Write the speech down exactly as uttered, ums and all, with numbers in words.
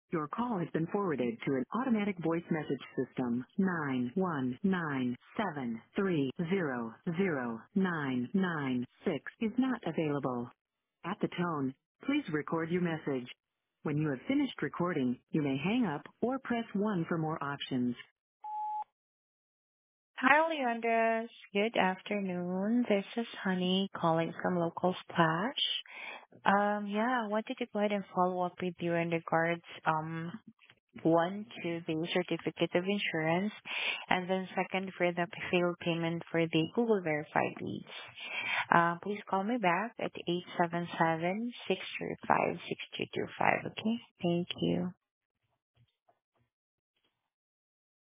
Your call has been forwarded to an automatic voice message system. Nine one nine seven three zero zero nine nine six is not available. At the tone, please record your message. When you have finished recording, you may hang up or press one for more options. Hi, Leandros. Good afternoon. This is Honey calling from Local Splash. Um, yeah, I wanted to go ahead and follow up with you in regards, um, one, to the certificate of insurance, and then second, for the failed payment for the Google Verified leads. Uh, please call me back at eight seven seven, six three five, six two two five, okay? Thank you.